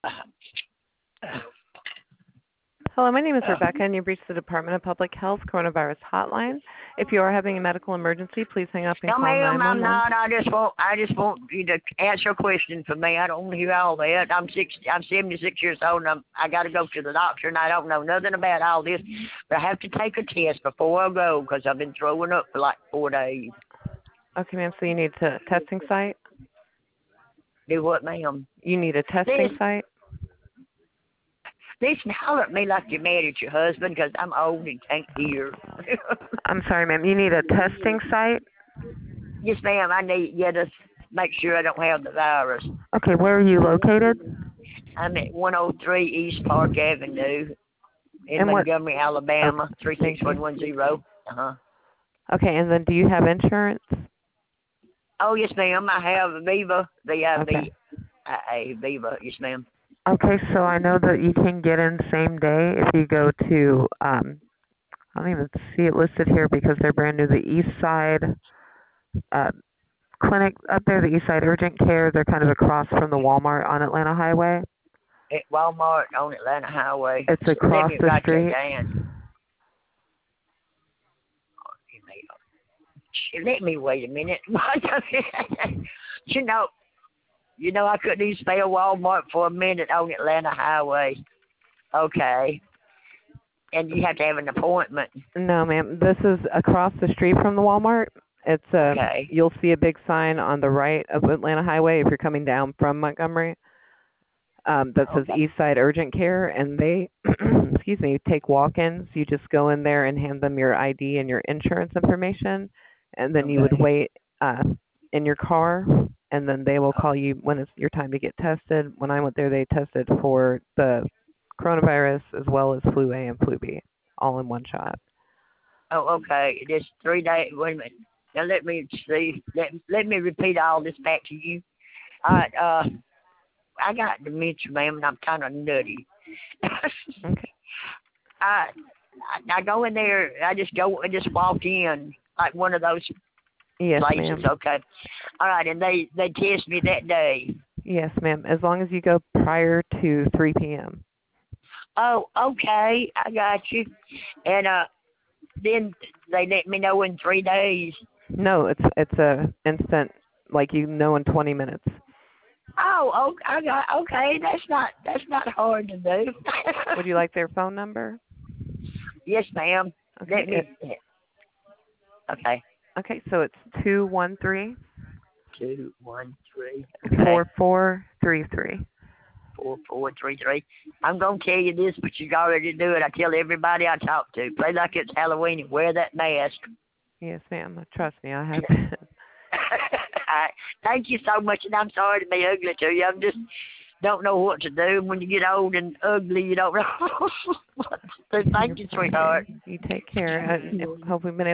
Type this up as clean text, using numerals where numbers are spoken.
Hello, my name is Rebecca, and you've reached the Department of Public Health Coronavirus Hotline. If you are having a medical emergency, please hang up and No, call ma'am, I'm 911. not. I just want you to answer a question for me. I don't want to hear all that. I'm 76 years old, and I got to go to the doctor, and I don't know nothing about all this. But I have to take a test before I go because I've been throwing up for like 4 days. Okay, ma'am, so you need a testing site? Do what, ma'am? You need a testing site? Listen, holler at me like you're mad at your husband because I'm old and can't hear. I'm sorry, ma'am, you need a testing site? Yes, ma'am, I need you to make sure I don't have the virus. Okay, where are you located? I'm at 103 East Park Avenue in And what- Montgomery, Alabama, Okay, thank you. 36110. Uh-huh. Okay, and then do you have insurance? Oh, yes, ma'am, I have Viva, V-I-V-I-A, Okay. Viva, yes, ma'am. Okay, so I know that you can get in same day if you go to, I don't even see it listed here because they're brand new, the East Side Clinic up there, the East Side Urgent Care. They're kind of across from the Walmart on Atlanta Highway. At Walmart on Atlanta Highway. It's across Let me the write that street. down. Let me wait a minute. You know, I couldn't even spell Walmart for a minute on Atlanta Highway. Okay. And you have to have an appointment. No, ma'am. This is across the street from the Walmart. It's Okay. You'll see a big sign on the right of Atlanta Highway if you're coming down from Montgomery. That says Okay. East Side Urgent Care, and they, excuse me, take walk-ins. You just go in there and hand them your ID and your insurance information, and then you would Okay. wait in your car, and then they will call you when it's your time to get tested. When I went there, they tested for the coronavirus as well as flu A and flu B, all in one shot. Oh, okay. This 3 day. Wait a minute. Now let me see. Let me repeat all this back to you. All right. I got dementia, ma'am, and I'm kind of nutty. Okay. I go in there. I just walk in like one of those Yes, places. ma'am. Okay. All right, and they test me that day. Yes, ma'am. As long as you go prior to 3 p.m. Oh, okay. I got you. And then they let me know in 3 days. No, it's a instant, like you know in 20 minutes. Oh, okay. That's not hard to do. Would you like their phone number? Yes, ma'am. Okay. Okay. Okay, so it's 213 213. Okay. 4433. 4433. I'm gonna tell you this, but you already do it. I tell everybody I talk to, play like it's Halloween and wear that mask. Yes, ma'am. Trust me, I have been. Thank you so much, and I'm sorry to be ugly to you. I just don't know what to do. When you get old and ugly, you don't know what to do. Thank you, sweetheart. You take care. I hope we've been able